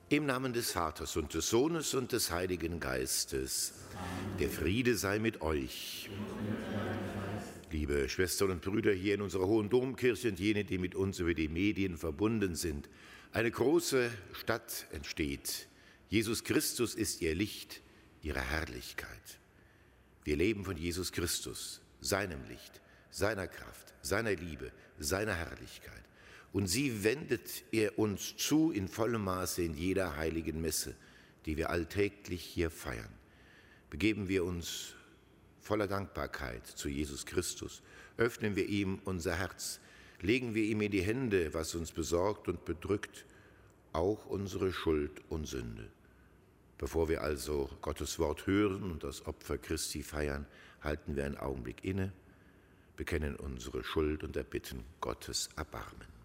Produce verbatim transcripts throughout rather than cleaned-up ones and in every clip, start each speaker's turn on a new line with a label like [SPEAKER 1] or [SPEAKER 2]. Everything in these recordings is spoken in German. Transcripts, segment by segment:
[SPEAKER 1] Im Namen des Vaters und des Sohnes und des Heiligen Geistes. Der Friede sei mit euch. Liebe Schwestern und Brüder hier in unserer Hohen Domkirche und jene, die mit uns über die Medien verbunden sind. Eine große Stadt entsteht. Jesus Christus ist ihr Licht, ihre Herrlichkeit. Wir leben von Jesus Christus, seinem Licht, seiner Kraft, seiner Liebe, seiner Herrlichkeit. Und sie wendet er uns zu in vollem Maße in jeder heiligen Messe, die wir alltäglich hier feiern. Begeben wir uns voller Dankbarkeit zu Jesus Christus, öffnen wir ihm unser Herz, legen wir ihm in die Hände, was uns besorgt und bedrückt, auch unsere Schuld und Sünde. Bevor wir also Gottes Wort hören und das Opfer Christi feiern, halten wir einen Augenblick inne, bekennen unsere Schuld und erbitten Gottes Erbarmen.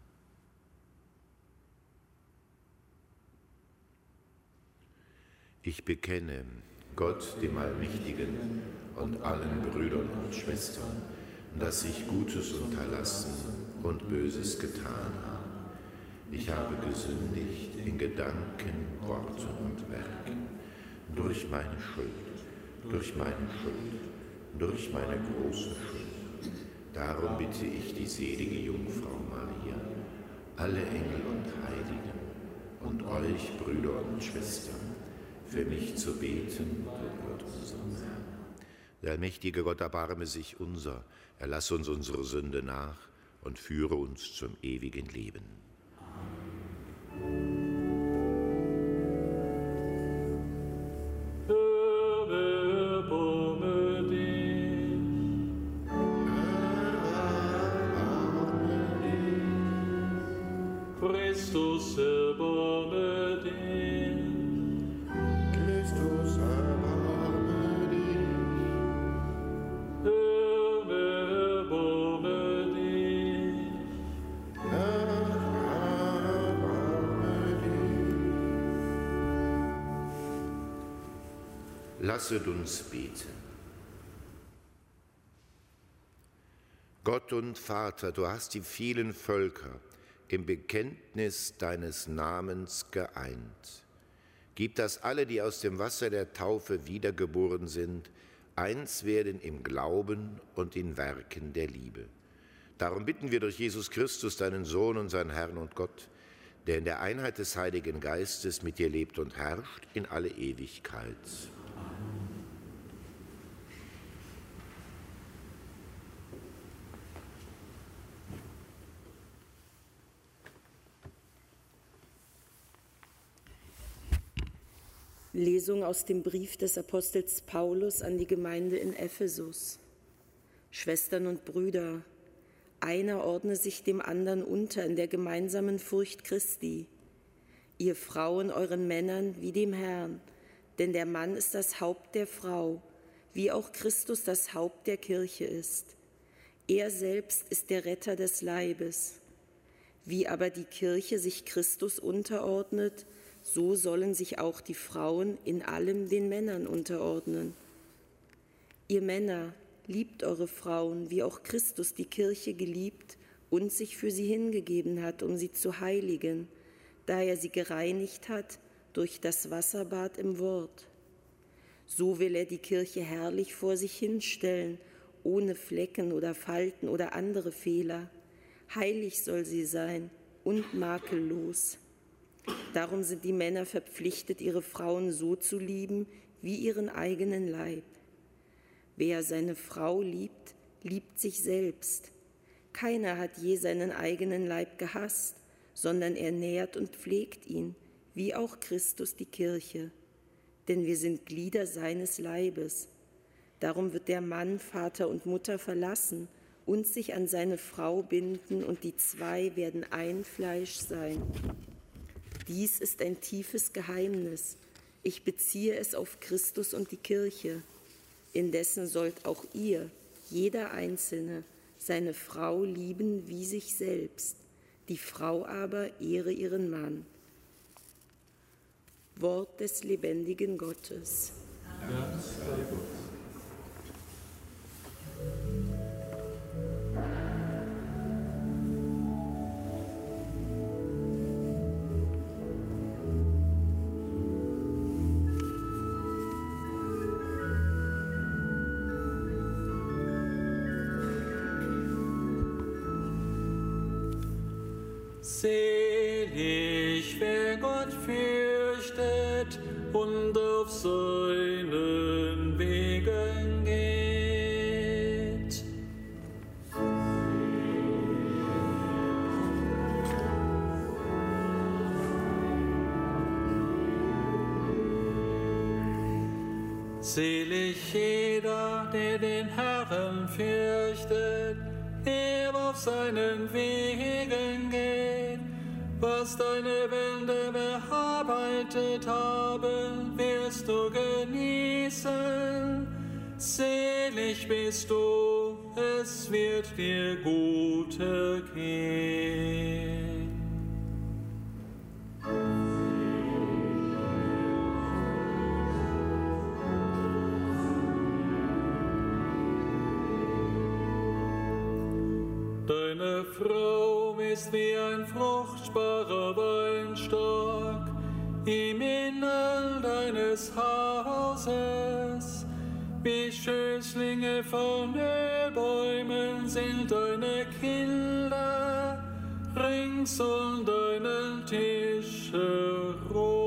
[SPEAKER 1] Ich bekenne Gott, dem Allmächtigen, und allen Brüdern und Schwestern, dass ich Gutes unterlassen und Böses getan habe. Ich habe gesündigt in Gedanken, Worten und Werken, durch meine Schuld, durch meine Schuld, durch meine große Schuld. Darum bitte ich die selige Jungfrau Maria, alle Engel und Heiligen und euch, Brüder und Schwestern, für mich zu beten durch Gott unseren Herrn. Der allmächtige Gott erbarme sich unser, erlasse uns unsere Sünde nach und führe uns zum ewigen Leben.
[SPEAKER 2] Christus, erbarme dich.
[SPEAKER 3] Christus, erbarme dich.
[SPEAKER 2] Herr, erbarme dich.
[SPEAKER 3] Herr, erbarme dich.
[SPEAKER 1] Lasset uns beten. Gott und Vater, du hast die vielen Völker im Bekenntnis deines Namens geeint. Gib, dass alle, die aus dem Wasser der Taufe wiedergeboren sind, eins werden im Glauben und in Werken der Liebe. Darum bitten wir durch Jesus Christus, deinen Sohn, unseren Herrn und Gott, der in der Einheit des Heiligen Geistes mit dir lebt und herrscht in alle Ewigkeit.
[SPEAKER 4] Lesung aus dem Brief des Apostels Paulus an die Gemeinde in Ephesus. Schwestern und Brüder, einer ordne sich dem anderen unter in der gemeinsamen Furcht Christi. Ihr Frauen euren Männern wie dem Herrn, denn der Mann ist das Haupt der Frau, wie auch Christus das Haupt der Kirche ist. Er selbst ist der Retter des Leibes. Wie aber die Kirche sich Christus unterordnet, so sollen sich auch die Frauen in allem den Männern unterordnen. Ihr Männer, liebt eure Frauen, wie auch Christus die Kirche geliebt und sich für sie hingegeben hat, um sie zu heiligen, da er sie gereinigt hat durch das Wasserbad im Wort. So will er die Kirche herrlich vor sich hinstellen, ohne Flecken oder Falten oder andere Fehler. Heilig soll sie sein und makellos. Darum sind die Männer verpflichtet, ihre Frauen so zu lieben wie ihren eigenen Leib. Wer seine Frau liebt, liebt sich selbst. Keiner hat je seinen eigenen Leib gehasst, sondern er nährt und pflegt ihn, wie auch Christus die Kirche. Denn wir sind Glieder seines Leibes. Darum wird der Mann Vater und Mutter verlassen und sich an seine Frau binden, und die zwei werden ein Fleisch sein. Dies ist ein tiefes Geheimnis. Ich beziehe es auf Christus und die Kirche. Indessen sollt auch ihr, jeder Einzelne, seine Frau lieben wie sich selbst. Die Frau aber ehre ihren Mann. Wort des lebendigen Gottes.
[SPEAKER 2] Dank sei Gott. Selig, wer Gott fürchtet und auf seinen Wegen geht. Selig jeder, der den Herrn fürchtet, der auf seinen Wegen geht. Was deine Wände bearbeitet haben, wirst du genießen. Selig bist du, es wird dir gut gehen. Deine Frau ist wie ein fruchtbarer Weinstock im Innern deines Hauses. Wie Schößlinge von Ölbäumen sind deine Kinder rings um deinen Tisch herum.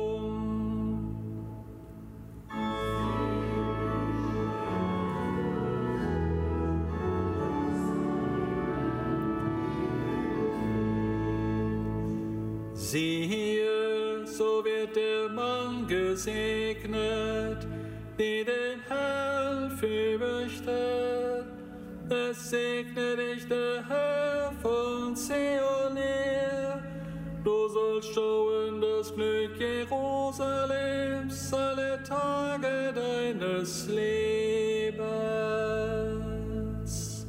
[SPEAKER 2] Siehe, so wird der Mann gesegnet, der den Herrn fürchtet. Es segne dich der Herr von Zion her. Du sollst schauen das Glück Jerusalems alle Tage deines Lebens.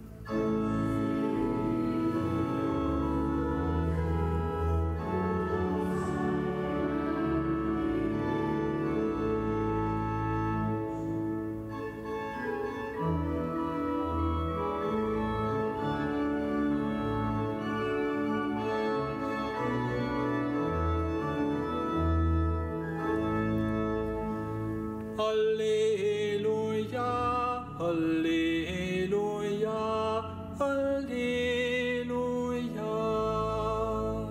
[SPEAKER 2] Halleluja, Halleluja, Halleluja.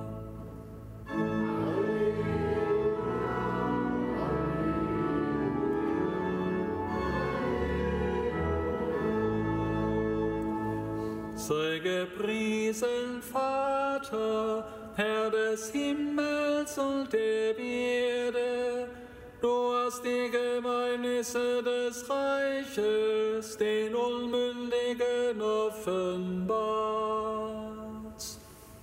[SPEAKER 2] Sei gepriesen, Vater, Herr des Himmels und der Erde. Du hast die Geheimnisse des Reiches den Unmündigen offenbart.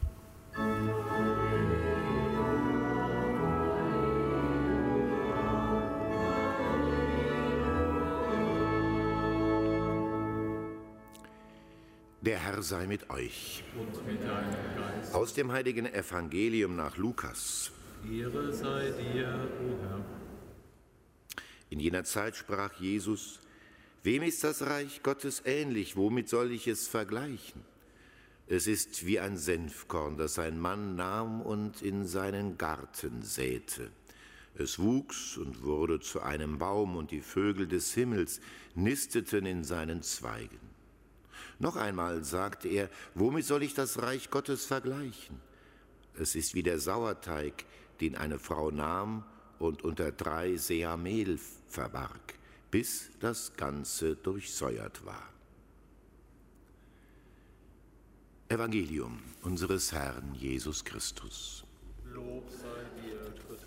[SPEAKER 1] Der Herr sei mit euch.
[SPEAKER 2] Und mit deinem Geist.
[SPEAKER 1] Aus dem heiligen Evangelium nach Lukas.
[SPEAKER 2] Ehre sei dir, o Herr.
[SPEAKER 1] In jener Zeit sprach Jesus: Wem ist das Reich Gottes ähnlich? Womit soll ich es vergleichen? Es ist wie ein Senfkorn, das ein Mann nahm und in seinen Garten säte. Es wuchs und wurde zu einem Baum, und die Vögel des Himmels nisteten in seinen Zweigen. Noch einmal sagte er: Womit soll ich das Reich Gottes vergleichen? Es ist wie der Sauerteig, den eine Frau nahm und unter drei Seah Mehl verbarg, bis das Ganze durchsäuert war. Evangelium unseres Herrn Jesus Christus.
[SPEAKER 2] Lob sei dir, Christus.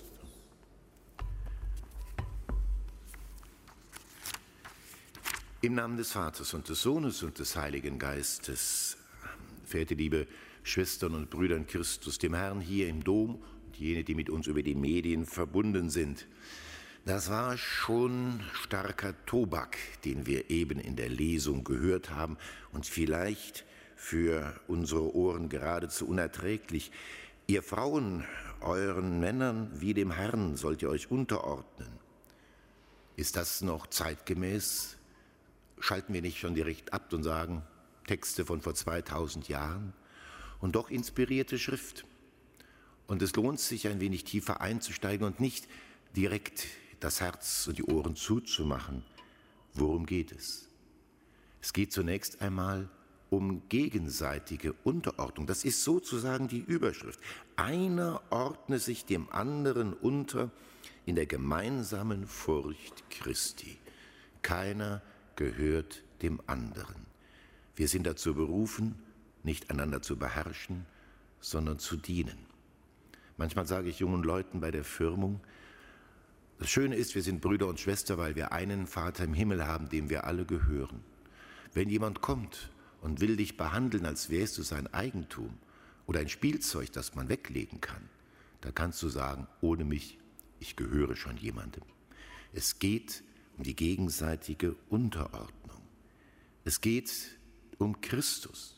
[SPEAKER 1] Im Namen des Vaters und des Sohnes und des Heiligen Geistes, verehrte liebe Schwestern und Brüder in Christus, dem Herrn hier im Dom und jene, die mit uns über die Medien verbunden sind. Das war schon starker Tobak, den wir eben in der Lesung gehört haben und vielleicht für unsere Ohren geradezu unerträglich. Ihr Frauen, euren Männern wie dem Herrn sollt ihr euch unterordnen. Ist das noch zeitgemäß? Schalten wir nicht schon direkt ab und sagen, Texte von vor zweitausend Jahren und doch inspirierte Schrift. Und es lohnt sich, ein wenig tiefer einzusteigen und nicht direkt das Herz und die Ohren zuzumachen. Worum geht es? Es geht zunächst einmal um gegenseitige Unterordnung. Das ist sozusagen die Überschrift. Einer ordne sich dem anderen unter in der gemeinsamen Furcht Christi. Keiner gehört dem anderen. Wir sind dazu berufen, nicht einander zu beherrschen, sondern zu dienen. Manchmal sage ich jungen Leuten bei der Firmung, das Schöne ist, wir sind Brüder und Schwestern, weil wir einen Vater im Himmel haben, dem wir alle gehören. Wenn jemand kommt und will dich behandeln, als wärst du sein Eigentum oder ein Spielzeug, das man weglegen kann, da kannst du sagen, ohne mich, ich gehöre schon jemandem. Es geht um die gegenseitige Unterordnung. Es geht um Christus.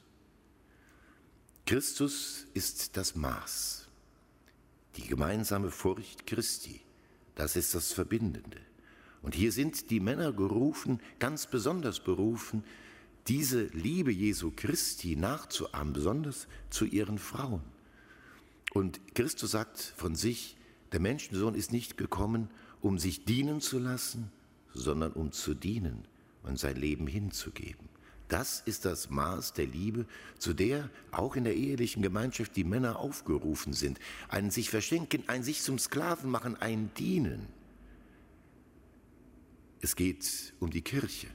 [SPEAKER 1] Christus ist das Maß, die gemeinsame Furcht Christi. Das ist das Verbindende. Und hier sind die Männer gerufen, ganz besonders berufen, diese Liebe Jesu Christi nachzuahmen, besonders zu ihren Frauen. Und Christus sagt von sich, der Menschensohn ist nicht gekommen, um sich dienen zu lassen, sondern um zu dienen und sein Leben hinzugeben. Das ist das Maß der Liebe, zu der auch in der ehelichen Gemeinschaft die Männer aufgerufen sind. Ein sich verschenken, ein sich zum Sklaven machen, ein Dienen. Es geht um die Kirche.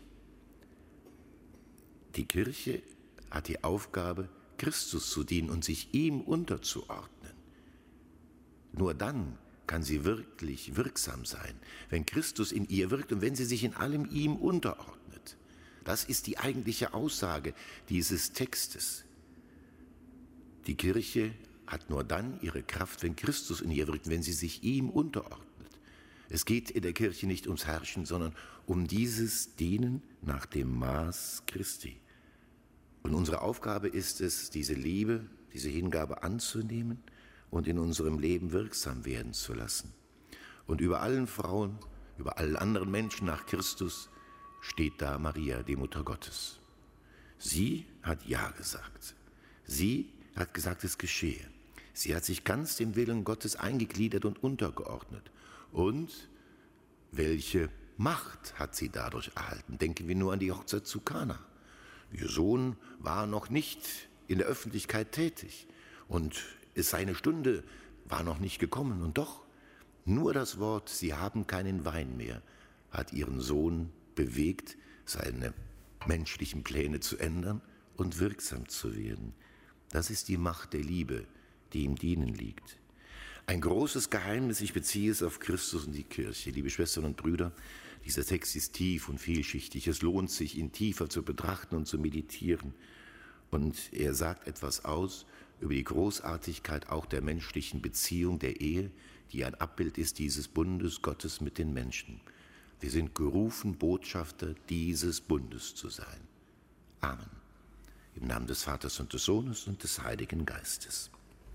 [SPEAKER 1] Die Kirche hat die Aufgabe, Christus zu dienen und sich ihm unterzuordnen. Nur dann kann sie wirklich wirksam sein, wenn Christus in ihr wirkt und wenn sie sich in allem ihm unterordnet. Das ist die eigentliche Aussage dieses Textes. Die Kirche hat nur dann ihre Kraft, wenn Christus in ihr wirkt, wenn sie sich ihm unterordnet. Es geht in der Kirche nicht ums Herrschen, sondern um dieses Dienen nach dem Maß Christi. Und unsere Aufgabe ist es, diese Liebe, diese Hingabe anzunehmen und in unserem Leben wirksam werden zu lassen. Und über allen Frauen, über allen anderen Menschen nach Christus steht da Maria, die Mutter Gottes. Sie hat Ja gesagt. Sie hat gesagt, es geschehe. Sie hat sich ganz dem Willen Gottes eingegliedert und untergeordnet. Und welche Macht hat sie dadurch erhalten? Denken wir nur an die Hochzeit zu Kana. Ihr Sohn war noch nicht in der Öffentlichkeit tätig und seine Stunde war noch nicht gekommen. Und doch, nur das Wort, sie haben keinen Wein mehr, hat ihren Sohn bewegt, seine menschlichen Pläne zu ändern und wirksam zu werden. Das ist die Macht der Liebe, die im Dienen liegt. Ein großes Geheimnis, ich beziehe es auf Christus und die Kirche. Liebe Schwestern und Brüder, dieser Text ist tief und vielschichtig. Es lohnt sich, ihn tiefer zu betrachten und zu meditieren. Und er sagt etwas aus über die Großartigkeit auch der menschlichen Beziehung, der Ehe, die ein Abbild ist dieses Bundes Gottes mit den Menschen. Wir sind gerufen, Botschafter dieses Bundes zu sein. Amen. Im Namen des Vaters und des Sohnes und des Heiligen Geistes.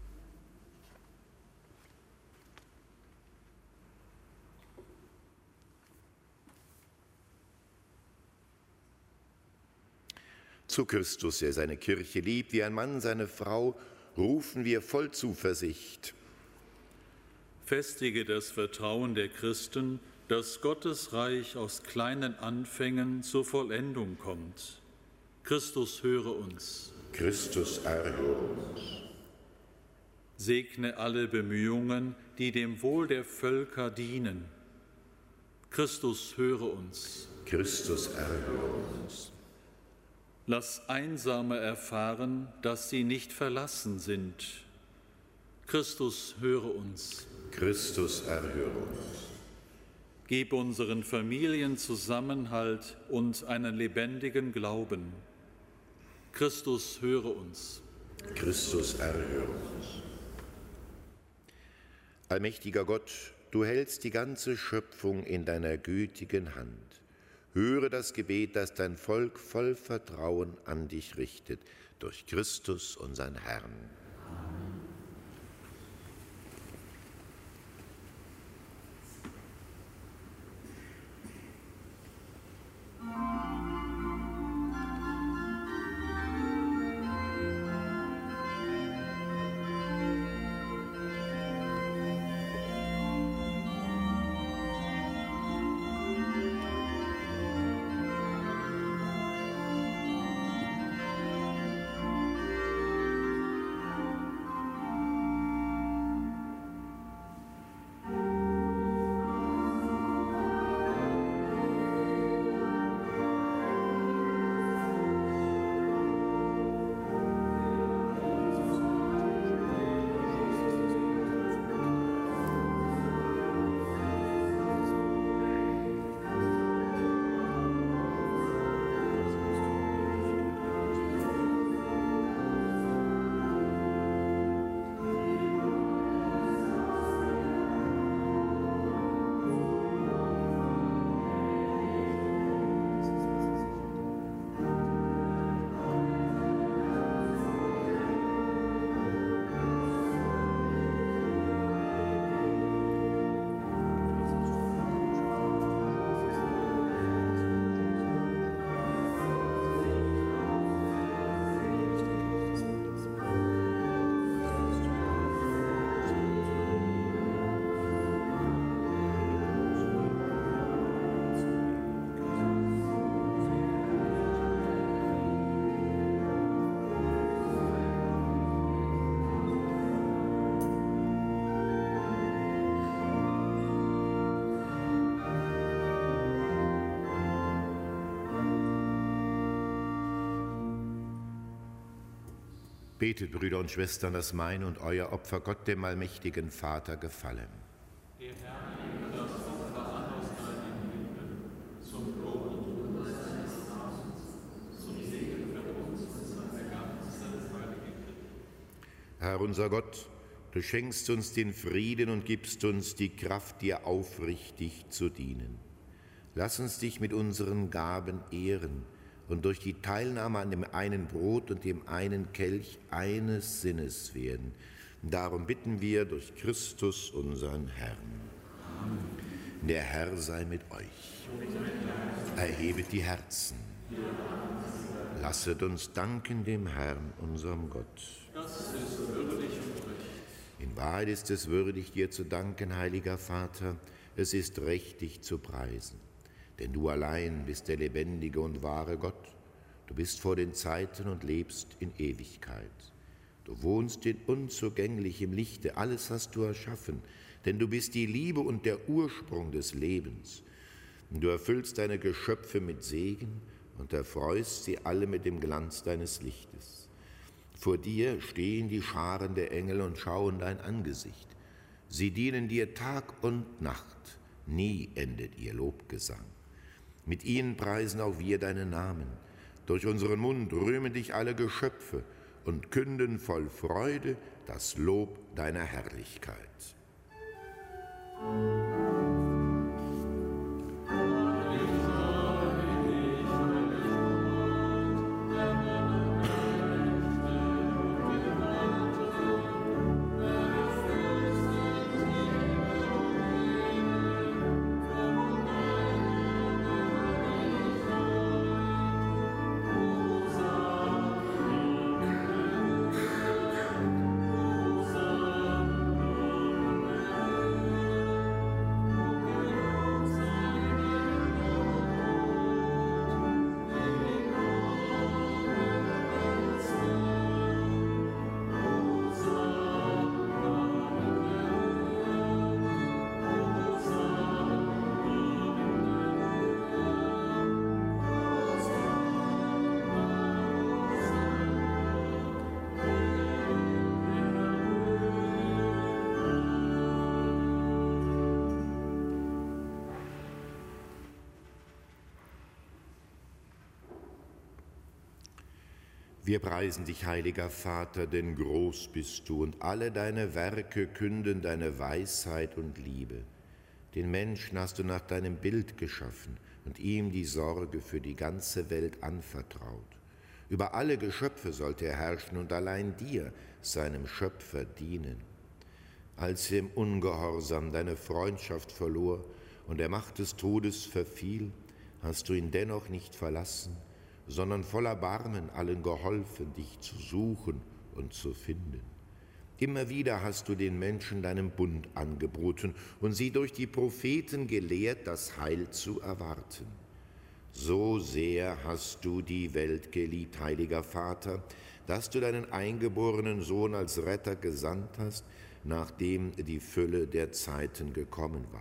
[SPEAKER 1] Zu Christus, der seine Kirche liebt, wie ein Mann seine Frau, rufen wir voll Zuversicht.
[SPEAKER 2] Festige das Vertrauen der Christen, dass Gottes Reich aus kleinen Anfängen zur Vollendung kommt. Christus, höre uns.
[SPEAKER 1] Christus, erhöre uns.
[SPEAKER 2] Segne alle Bemühungen, die dem Wohl der Völker dienen. Christus, höre uns.
[SPEAKER 1] Christus, erhöre uns.
[SPEAKER 2] Lass Einsame erfahren, dass sie nicht verlassen sind. Christus, höre uns.
[SPEAKER 1] Christus, erhöre uns.
[SPEAKER 2] Gib unseren Familien Zusammenhalt und einen lebendigen Glauben. Christus, höre uns.
[SPEAKER 1] Christus, erhöre uns. Allmächtiger Gott, du hältst die ganze Schöpfung in deiner gütigen Hand. Höre das Gebet, das dein Volk voll Vertrauen an dich richtet, durch Christus, unseren Herrn. Betet, Brüder und Schwestern, dass mein und euer Opfer Gott, dem allmächtigen Vater, gefallen.
[SPEAKER 2] Der Herr nehme das Opfer an aus deinen Händen, zum Lob und Ruhm seines Namens, zum Segen für uns und seine ganze heilige Kirche.
[SPEAKER 1] Herr unser Gott, du schenkst uns den Frieden und gibst uns die Kraft, dir aufrichtig zu dienen. Lass uns dich mit unseren Gaben ehren und durch die Teilnahme an dem einen Brot und dem einen Kelch eines Sinnes werden. Darum bitten wir durch Christus, unseren Herrn. Amen. Der Herr sei mit euch. Erhebet die Herzen. Lasset uns danken dem Herrn, unserem Gott.
[SPEAKER 2] Das ist würdig und recht.
[SPEAKER 1] In Wahrheit ist es würdig, dir zu danken, heiliger Vater. Es ist recht, dich zu preisen. Denn du allein bist der lebendige und wahre Gott. Du bist vor den Zeiten und lebst in Ewigkeit. Du wohnst in unzugänglichem Lichte, alles hast du erschaffen, denn du bist die Liebe und der Ursprung des Lebens. Und du erfüllst deine Geschöpfe mit Segen und erfreust sie alle mit dem Glanz deines Lichtes. Vor dir stehen die Scharen der Engel und schauen dein Angesicht. Sie dienen dir Tag und Nacht, nie endet ihr Lobgesang. Mit ihnen preisen auch wir deinen Namen. Durch unseren Mund rühmen dich alle Geschöpfe und künden voll Freude das Lob deiner Herrlichkeit. Wir preisen dich, heiliger Vater, denn groß bist du und alle deine Werke künden deine Weisheit und Liebe. Den Menschen hast du nach deinem Bild geschaffen und ihm die Sorge für die ganze Welt anvertraut. Über alle Geschöpfe sollte er herrschen und allein dir, seinem Schöpfer, dienen. Als er im Ungehorsam deine Freundschaft verlor und der Macht des Todes verfiel, hast du ihn dennoch nicht verlassen, sondern voller Erbarmen allen geholfen, dich zu suchen und zu finden. Immer wieder hast du den Menschen deinen Bund angeboten und sie durch die Propheten gelehrt, das Heil zu erwarten. So sehr hast du die Welt geliebt, heiliger Vater, dass du deinen eingeborenen Sohn als Retter gesandt hast, nachdem die Fülle der Zeiten gekommen war.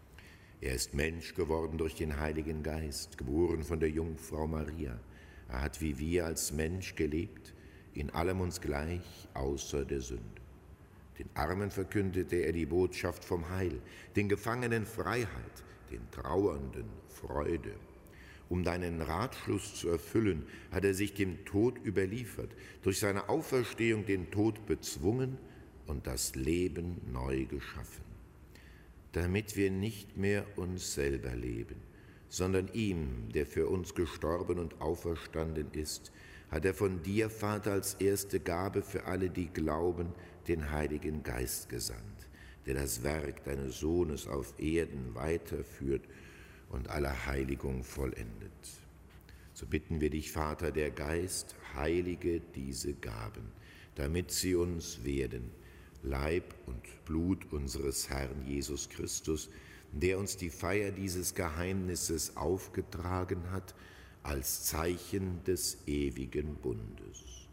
[SPEAKER 1] Er ist Mensch geworden durch den Heiligen Geist, geboren von der Jungfrau Maria. Er hat wie wir als Mensch gelebt, in allem uns gleich, außer der Sünde. Den Armen verkündete er die Botschaft vom Heil, den Gefangenen Freiheit, den Trauernden Freude. Um deinen Ratschluss zu erfüllen, hat er sich dem Tod überliefert, durch seine Auferstehung den Tod bezwungen und das Leben neu geschaffen. Damit wir nicht mehr uns selber leben, sondern ihm, der für uns gestorben und auferstanden ist, hat er von dir, Vater, als erste Gabe für alle, die glauben, den Heiligen Geist gesandt, der das Werk deines Sohnes auf Erden weiterführt und alle Heiligung vollendet. So bitten wir dich, Vater, der Geist, heilige diese Gaben, damit sie uns werden, Leib und Blut unseres Herrn Jesus Christus, der uns die Feier dieses Geheimnisses aufgetragen hat, als Zeichen des ewigen Bundes.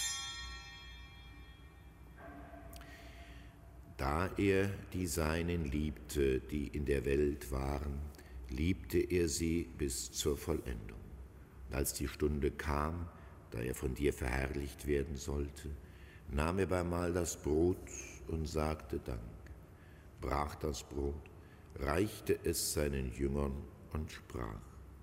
[SPEAKER 1] Da er die Seinen liebte, die in der Welt waren, liebte er sie bis zur Vollendung. Und als die Stunde kam, da er von dir verherrlicht werden sollte, nahm er beim Mahl das Brot und sagte Dank, brach das Brot, reichte es seinen Jüngern und sprach: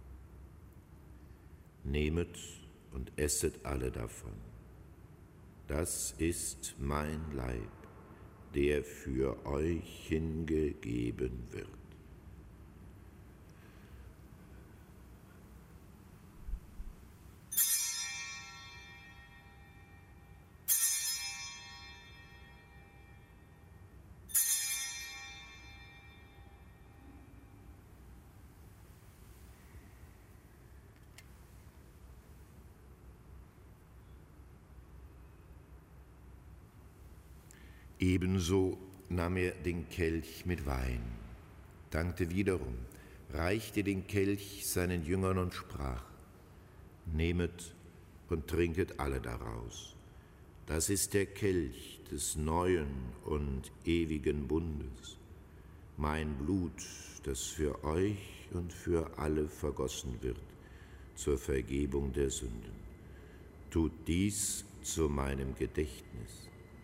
[SPEAKER 1] Nehmet und esset alle davon. Das ist mein Leib, der für euch hingegeben wird. Ebenso nahm er den Kelch mit Wein, dankte wiederum, reichte den Kelch seinen Jüngern und sprach: Nehmet und trinket alle daraus. Das ist der Kelch des neuen und ewigen Bundes, mein Blut, das für euch und für alle vergossen wird, zur Vergebung der Sünden. Tut dies zu meinem Gedächtnis.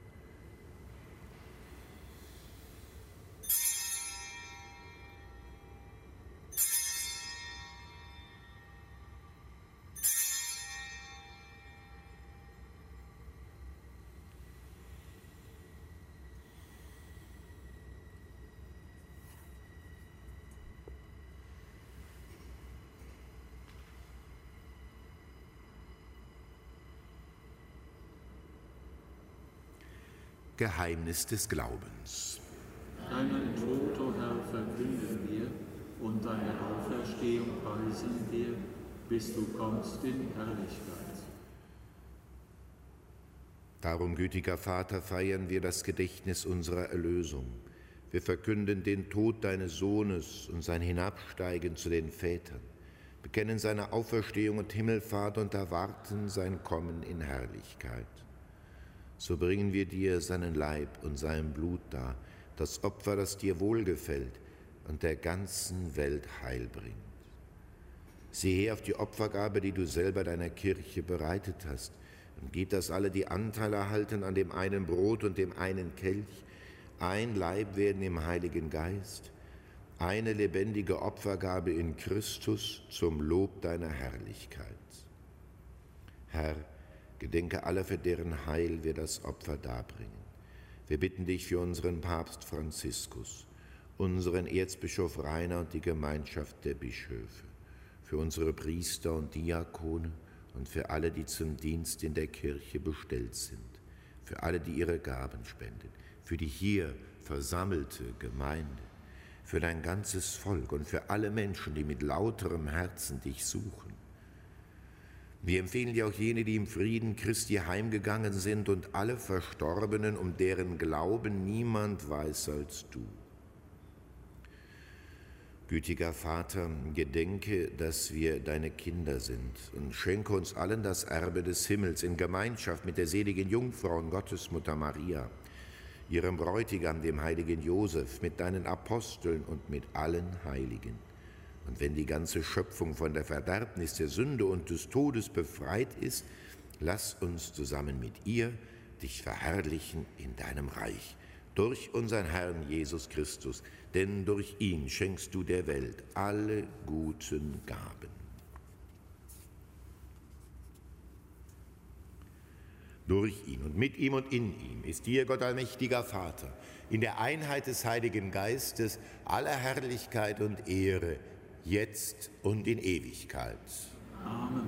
[SPEAKER 1] Geheimnis des Glaubens.
[SPEAKER 2] Deinen Tod, o Herr, verkünden wir, und deine Auferstehung preisen wir, bis du kommst in Herrlichkeit.
[SPEAKER 1] Darum, gütiger Vater, feiern wir das Gedächtnis unserer Erlösung. Wir verkünden den Tod deines Sohnes und sein Hinabsteigen zu den Vätern, bekennen seine Auferstehung und Himmelfahrt und erwarten sein Kommen in Herrlichkeit. So bringen wir dir seinen Leib und sein Blut dar, das Opfer, das dir wohlgefällt und der ganzen Welt Heil bringt. Sieh her auf die Opfergabe, die du selber deiner Kirche bereitet hast, und gib, dass alle, die Anteil erhalten an dem einen Brot und dem einen Kelch, ein Leib werden im Heiligen Geist, eine lebendige Opfergabe in Christus zum Lob deiner Herrlichkeit. Herr, gedenke aller, für deren Heil wir das Opfer darbringen. Wir bitten dich für unseren Papst Franziskus, unseren Erzbischof Rainer und die Gemeinschaft der Bischöfe, für unsere Priester und Diakone und für alle, die zum Dienst in der Kirche bestellt sind, für alle, die ihre Gaben spenden, für die hier versammelte Gemeinde, für dein ganzes Volk und für alle Menschen, die mit lauterem Herzen dich suchen. Wir empfehlen dir auch jene, die im Frieden Christi heimgegangen sind, und alle Verstorbenen, um deren Glauben niemand weiß als du. Gütiger Vater, gedenke, dass wir deine Kinder sind, und schenke uns allen das Erbe des Himmels in Gemeinschaft mit der seligen Jungfrau und Gottesmutter Maria, ihrem Bräutigam, dem heiligen Josef, mit deinen Aposteln und mit allen Heiligen. Und wenn die ganze Schöpfung von der Verderbnis der Sünde und des Todes befreit ist, lass uns zusammen mit ihr dich verherrlichen in deinem Reich, durch unseren Herrn Jesus Christus, denn durch ihn schenkst du der Welt alle guten Gaben. Durch ihn und mit ihm und in ihm ist dir, Gott allmächtiger Vater, in der Einheit des Heiligen Geistes aller Herrlichkeit und Ehre, jetzt und in Ewigkeit.
[SPEAKER 2] Amen.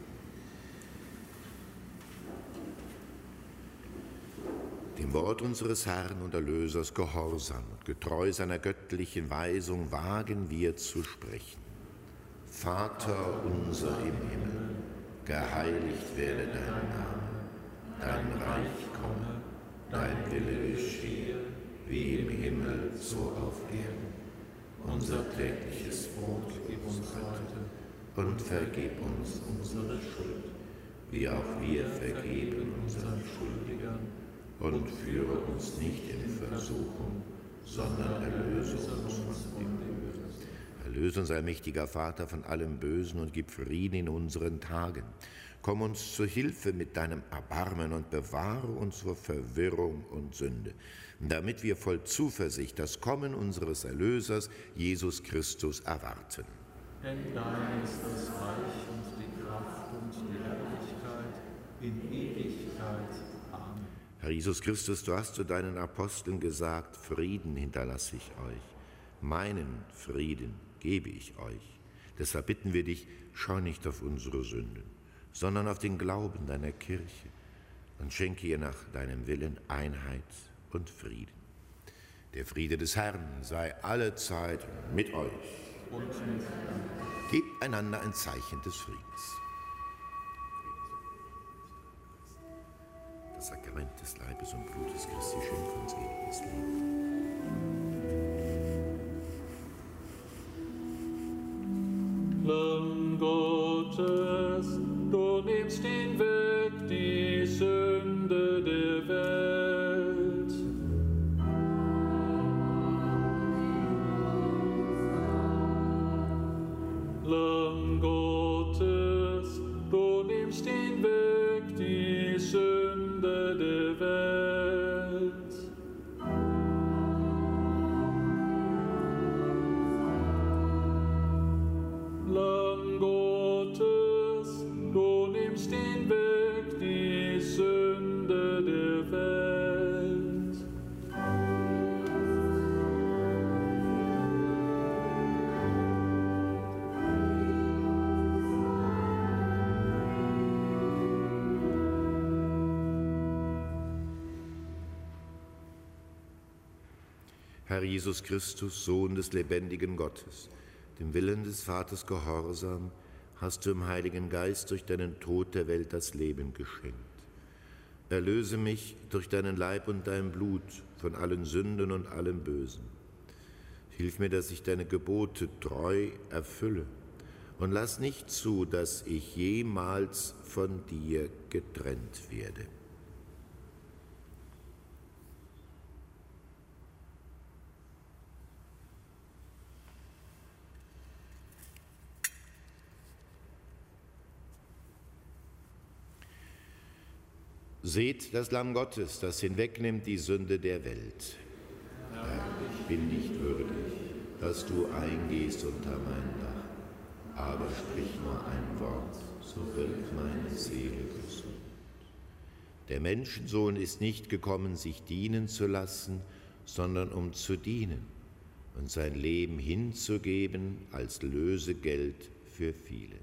[SPEAKER 1] Dem Wort unseres Herrn und Erlösers gehorsam und getreu seiner göttlichen Weisung wagen wir zu sprechen. Vater unser im Himmel, geheiligt werde dein Name, dein Reich komme, dein Wille geschehe, wie im Himmel, so auf Erden. Unser tägliches Brot gib uns heute und vergib uns unsere Schuld, wie auch wir vergeben unseren Schuldigern. Und führe uns nicht in Versuchung, sondern erlöse uns von dem Bösen. Erlöse uns, allmächtiger Vater, von allem Bösen und gib Frieden in unseren Tagen. Komm uns zu Hilfe mit deinem Erbarmen und bewahre uns vor Verwirrung und Sünde, damit wir voll Zuversicht das Kommen unseres Erlösers, Jesus Christus, erwarten.
[SPEAKER 2] Denn dein ist das Reich und die Kraft und die Herrlichkeit in Ewigkeit. Amen.
[SPEAKER 1] Herr Jesus Christus, du hast zu deinen Aposteln gesagt, Frieden hinterlasse ich euch, meinen Frieden gebe ich euch. Deshalb bitten wir dich, schau nicht auf unsere Sünden, sondern auf den Glauben deiner Kirche und schenke ihr nach deinem Willen Einheit und Frieden. Der Friede des Herrn sei allezeit mit euch.
[SPEAKER 2] Und mit
[SPEAKER 1] Gebt einander ein Zeichen des Friedens. Das Sakrament des Leibes und Blutes Christi schenkt uns ewiges Leben.
[SPEAKER 2] Lamm Gottes, du nimmst hinweg die Sünde der Welt. Lamm Gottes, du nimmst hinweg die Sünde der Welt. Lamm Gottes, du nimmst hinweg die Sünde der Welt.
[SPEAKER 1] Herr Jesus Christus, Sohn des lebendigen Gottes, dem Willen des Vaters gehorsam, hast du im Heiligen Geist durch deinen Tod der Welt das Leben geschenkt. Erlöse mich durch deinen Leib und dein Blut von allen Sünden und allem Bösen. Hilf mir, dass ich deine Gebote treu erfülle und lass nicht zu, dass ich jemals von dir getrennt werde. Seht das Lamm Gottes, das hinwegnimmt die Sünde der Welt. Herr, ich bin nicht würdig, dass du eingehst unter mein Dach, aber sprich nur ein Wort, so wird meine Seele gesund. Der Menschensohn ist nicht gekommen, sich dienen zu lassen, sondern um zu dienen und sein Leben hinzugeben als Lösegeld für viele.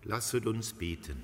[SPEAKER 1] Lasset uns beten.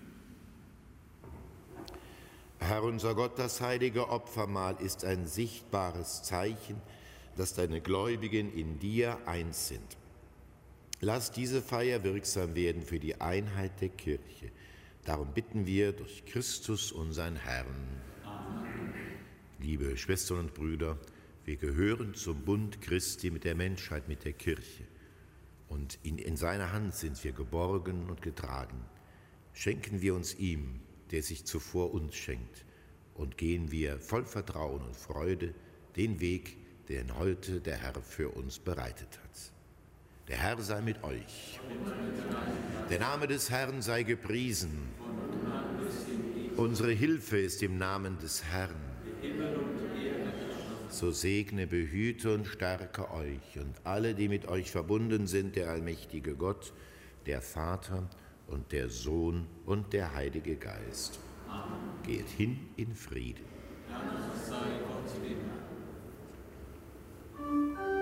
[SPEAKER 1] Herr unser Gott, das heilige Opfermahl ist ein sichtbares Zeichen, dass deine Gläubigen in dir eins sind. Lass diese Feier wirksam werden für die Einheit der Kirche. Darum bitten wir durch Christus, unseren Herrn. Amen. Liebe Schwestern und Brüder, wir gehören zum Bund Christi mit der Menschheit, mit der Kirche. Und in, in seiner Hand sind wir geborgen und getragen. Schenken wir uns ihm, der sich zuvor uns schenkt, und gehen wir voll Vertrauen und Freude den Weg, den heute der Herr für uns bereitet hat. Der Herr sei mit euch. Der Name des Herrn sei gepriesen. Unsere Hilfe ist im Namen des Herrn. So segne, behüte und stärke euch und alle, die mit euch verbunden sind, der allmächtige Gott, der Vater und der Sohn und der Heilige Geist. Amen. Geht hin in Frieden.
[SPEAKER 2] Dank sei Gott dem Herrn.